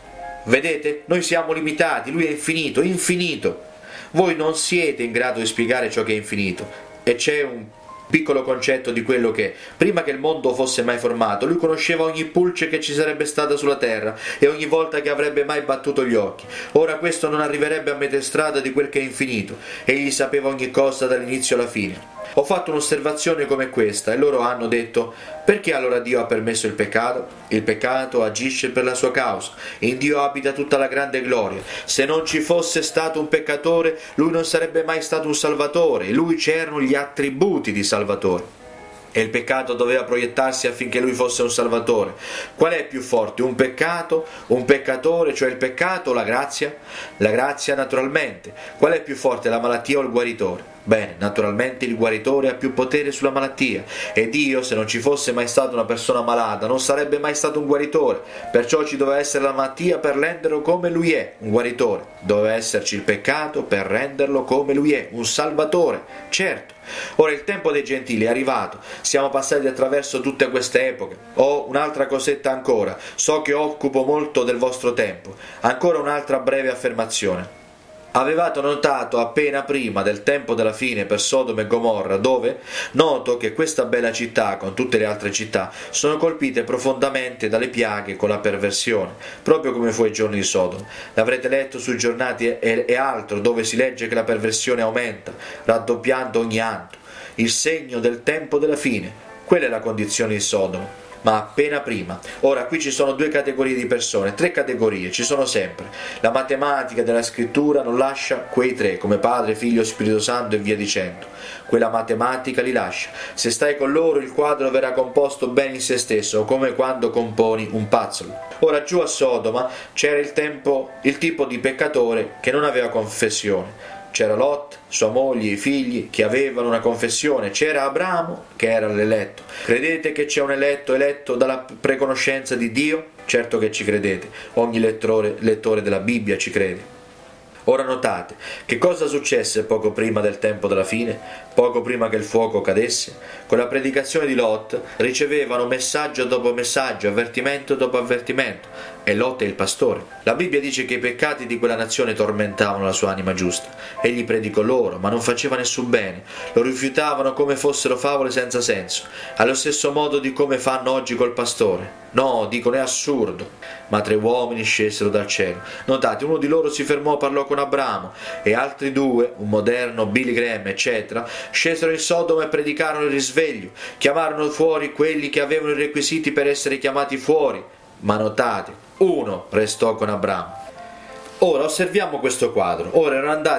Vedete? Noi siamo limitati, Lui è infinito, infinito. Voi non siete in grado di spiegare ciò che è infinito, e c'è un piccolo concetto di quello che, prima che il mondo fosse mai formato, Lui conosceva ogni pulce che ci sarebbe stata sulla terra e ogni volta che avrebbe mai battuto gli occhi. Ora questo non arriverebbe a metà strada di quel che è infinito. Egli sapeva ogni cosa dall'inizio alla fine. Ho fatto un'osservazione come questa e loro hanno detto: perché allora Dio ha permesso il peccato? Il peccato agisce per la sua causa. In Dio abita tutta la grande gloria. Se non ci fosse stato un peccatore, Lui non sarebbe mai stato un salvatore. In Lui c'erano gli attributi di salvatore. E il peccato doveva proiettarsi affinché Lui fosse un salvatore. Qual è più forte? Un peccato? Un peccatore? Cioè il peccato o la grazia? La grazia naturalmente. Qual è più forte? La malattia o il guaritore? Bene, naturalmente il guaritore ha più potere sulla malattia, e Dio, se non ci fosse mai stata una persona malata, non sarebbe mai stato un guaritore. Perciò ci doveva essere la malattia per renderlo come Lui è, un guaritore. Doveva esserci il peccato per renderlo come Lui è, un salvatore, certo. Ora il tempo dei gentili è arrivato, siamo passati attraverso tutte queste epoche. Ho un'altra cosetta ancora, so che occupo molto del vostro tempo. Ancora un'altra breve affermazione. Avevate notato appena prima del tempo della fine per Sodoma e Gomorra, dove noto che questa bella città, con tutte le altre città, sono colpite profondamente dalle piaghe con la perversione, proprio come fu ai giorni di Sodoma. L'avrete letto sui giornali e, e altro, dove si legge che la perversione aumenta, raddoppiando ogni anno. Il segno del tempo della fine. Quella è la condizione di Sodoma. Ma appena prima. Ora qui ci sono due categorie di persone, tre categorie, ci sono sempre. La matematica della scrittura non lascia quei tre, come Padre, Figlio, Spirito Santo e via dicendo. Quella matematica li lascia. Se stai con loro il quadro verrà composto bene in se stesso, come quando componi un puzzle. Ora giù a Sodoma c'era il tempo, il tipo di peccatore che non aveva confessione. C'era Lot, sua moglie, i figli che avevano una confessione, c'era Abramo che era l'eletto. Credete che c'è un eletto eletto dalla preconoscenza di Dio? Certo che ci credete, ogni lettore, lettore della Bibbia ci crede. Ora notate, che cosa successe poco prima del tempo della fine, poco prima che il fuoco cadesse? Con la predicazione di Lot ricevevano messaggio dopo messaggio, avvertimento dopo avvertimento, e Lot è il pastore. La Bibbia dice che i peccati di quella nazione tormentavano la sua anima giusta. Egli predicò loro, ma non faceva nessun bene, lo rifiutavano come fossero favole senza senso, allo stesso modo di come fanno oggi col pastore. No, dicono è assurdo. Ma tre uomini scesero dal cielo. Notate, uno di loro si fermò, parlò con Abramo, e altri due, un moderno Billy Graham, eccetera, scesero in Sodoma e predicarono il risveglio, chiamarono fuori quelli che avevano i requisiti per essere chiamati fuori. Ma notate, uno restò con Abramo. Ora osserviamo questo quadro. Ora erano andati a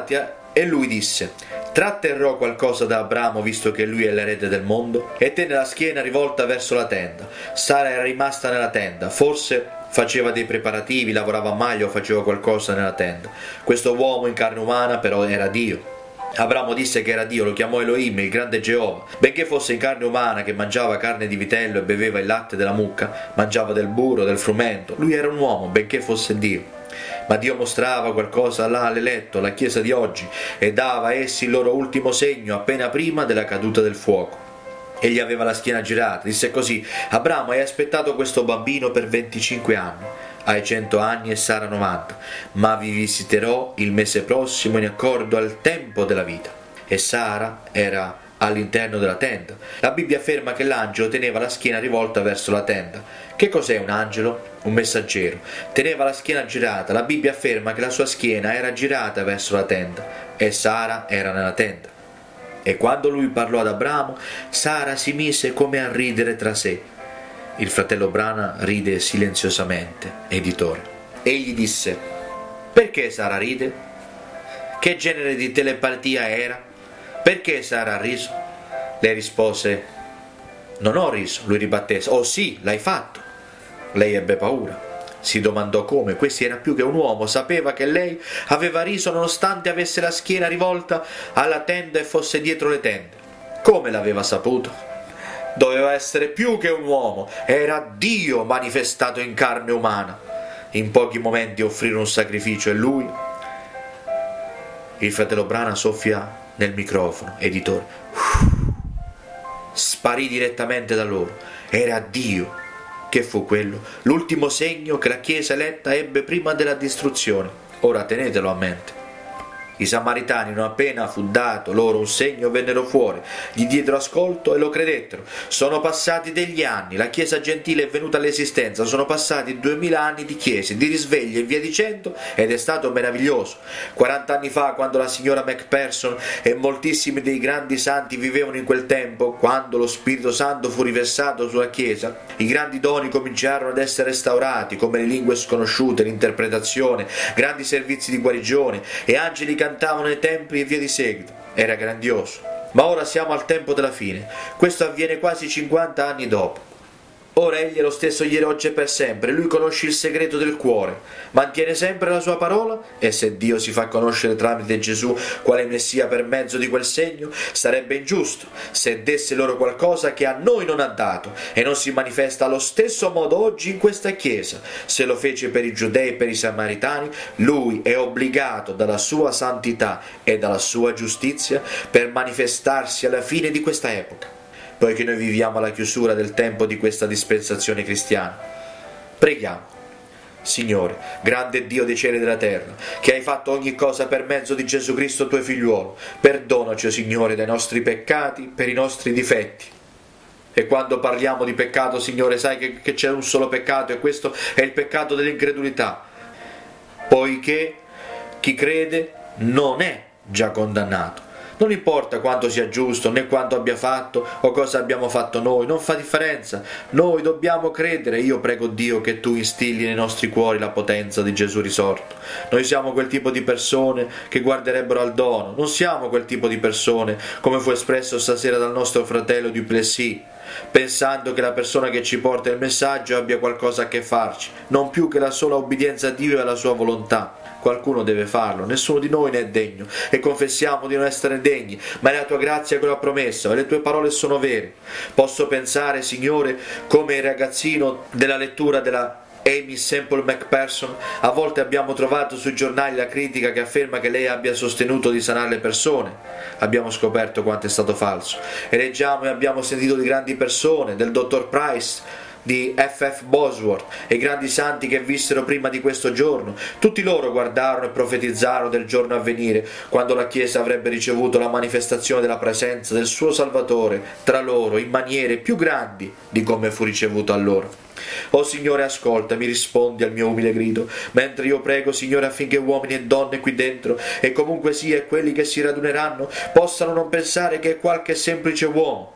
E lui disse: tratterrò qualcosa da Abramo, visto che lui è l'erede del mondo? E tenne la schiena rivolta verso la tenda. Sara era rimasta nella tenda, forse faceva dei preparativi, lavorava a maglia o faceva qualcosa nella tenda. Questo uomo in carne umana però era Dio. Abramo disse che era Dio, lo chiamò Elohim, il grande Geova. Benché fosse in carne umana, che mangiava carne di vitello e beveva il latte della mucca, mangiava del burro, del frumento, lui era un uomo, benché fosse Dio. Ma Dio mostrava qualcosa là all'eletto, la Chiesa di oggi, e dava a essi il loro ultimo segno appena prima della caduta del fuoco. Egli aveva la schiena girata, disse così: Abramo, hai aspettato questo bambino per venticinque anni, hai cento anni e Sara novanta, ma vi visiterò il mese prossimo in accordo al tempo della vita. E Sara era all'interno della tenda. La Bibbia afferma che l'angelo teneva la schiena rivolta verso la tenda. Che cos'è un angelo? Un messaggero. Teneva la schiena girata. La Bibbia afferma che la sua schiena era girata verso la tenda e Sara era nella tenda. E quando lui parlò ad Abramo, Sara si mise come a ridere tra sé. Il fratello Brana ride silenziosamente, editore. Egli disse: perché Sara ride? Che genere di telepatia era? Perché Sara ha riso? Lei rispose: non ho riso. Lui ribatté: oh sì, l'hai fatto. Lei ebbe paura. Si domandò come. Questi era più che un uomo. Sapeva che lei aveva riso nonostante avesse la schiena rivolta alla tenda e fosse dietro le tende. Come l'aveva saputo? Doveva essere più che un uomo. Era Dio manifestato in carne umana. In pochi momenti offrire un sacrificio e lui... Il fratello Brana soffia nel microfono, editore. Sparì direttamente da loro. Era Dio. Che fu quello? L'ultimo segno che la Chiesa eletta ebbe prima della distruzione. Ora tenetelo a mente. I Samaritani, non appena fu dato loro un segno, vennero fuori, gli diedero ascolto e lo credettero. Sono passati degli anni, la Chiesa gentile è venuta all'esistenza, sono passati duemila anni di chiese, di risvegli e via dicendo, ed è stato meraviglioso. quaranta anni fa, quando la signora MacPherson e moltissimi dei grandi santi vivevano in quel tempo, quando lo Spirito Santo fu riversato sulla Chiesa, i grandi doni cominciarono ad essere restaurati, come le lingue sconosciute, l'interpretazione, grandi servizi di guarigione, e angeli cantavano nei templi e via di seguito. Era grandioso. Ma ora siamo al tempo della fine. Questo avviene quasi cinquanta anni dopo. Ora egli è lo stesso ieri, oggi e per sempre. Lui conosce il segreto del cuore, mantiene sempre la sua parola, e se Dio si fa conoscere tramite Gesù quale Messia per mezzo di quel segno, sarebbe ingiusto se desse loro qualcosa che a noi non ha dato, e non si manifesta allo stesso modo oggi in questa Chiesa. Se lo fece per i giudei e per i samaritani, lui è obbligato dalla sua santità e dalla sua giustizia per manifestarsi alla fine di questa epoca, poiché noi viviamo alla chiusura del tempo di questa dispensazione cristiana. Preghiamo. Signore, grande Dio dei cieli e della terra, che hai fatto ogni cosa per mezzo di Gesù Cristo tuo figliuolo, perdonaci, o Signore, dai nostri peccati, per i nostri difetti. E quando parliamo di peccato, Signore, sai che, che c'è un solo peccato, e questo è il peccato dell'incredulità, poiché chi crede non è già condannato. Non importa quanto sia giusto, né quanto abbia fatto o cosa abbiamo fatto noi, non fa differenza. Noi dobbiamo credere. Io prego Dio che tu instilli nei nostri cuori la potenza di Gesù risorto. Noi siamo quel tipo di persone che guarderebbero al dono, non siamo quel tipo di persone, come fu espresso stasera dal nostro fratello Duplessis, pensando che la persona che ci porta il messaggio abbia qualcosa a che farci, non più che la sola obbedienza a Dio e alla sua volontà. Qualcuno deve farlo, nessuno di noi ne è degno, e confessiamo di non essere degni, ma è la tua grazia che lo ha promesso, e le tue parole sono vere. Posso pensare, Signore, come il ragazzino della lettura della Amy Semple MacPherson. A volte abbiamo trovato sui giornali la critica che afferma che lei abbia sostenuto di sanare le persone. Abbiamo scoperto quanto è stato falso, e leggiamo e abbiamo sentito di grandi persone, del dottor Price, di F F Bosworth e i grandi santi che vissero prima di questo giorno. Tutti loro guardarono e profetizzarono del giorno a venire, quando la Chiesa avrebbe ricevuto la manifestazione della presenza del suo Salvatore tra loro in maniere più grandi di come fu ricevuto allora. Oh Signore, ascoltami, rispondi al mio umile grido, mentre io prego, Signore, affinché uomini e donne qui dentro, e comunque sia e quelli che si raduneranno, possano non pensare che è qualche semplice uomo,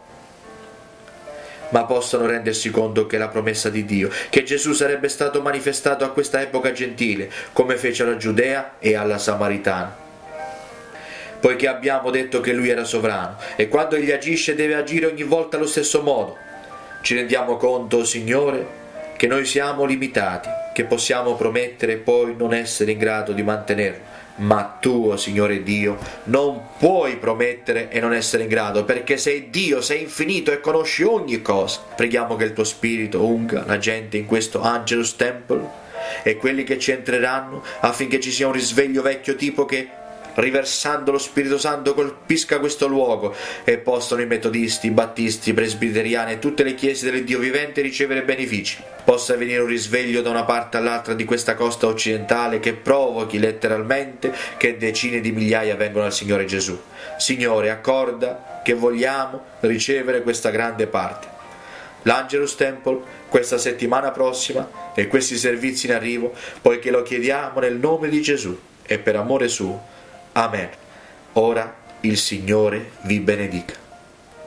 ma possano rendersi conto che è la promessa di Dio, che Gesù sarebbe stato manifestato a questa epoca gentile, come fece alla Giudea e alla Samaritana. poiché abbiamo detto che Lui era sovrano, e quando Egli agisce deve agire ogni volta allo stesso modo. Ci rendiamo conto, o Signore, che noi siamo limitati, che possiamo promettere e poi non essere in grado di mantenerlo. Ma Tu, o Signore Dio, non puoi promettere e non essere in grado, perché sei Dio, sei infinito e conosci ogni cosa. Preghiamo che il Tuo Spirito unga la gente in questo Angelus Temple e quelli che ci entreranno, affinché ci sia un risveglio vecchio tipo che, riversando lo Spirito Santo, colpisca questo luogo e possano i metodisti, i battisti, i presbiteriani e tutte le chiese dell'Iddio vivente ricevere benefici. Possa venire un risveglio da una parte all'altra di questa costa occidentale che provochi letteralmente che decine di migliaia vengano al Signore Gesù. Signore, accorda che vogliamo ricevere questa grande parte. L'Angelus Temple questa settimana prossima e questi servizi in arrivo, poiché lo chiediamo nel nome di Gesù e per amore suo. Amen. Ora il Signore vi benedica.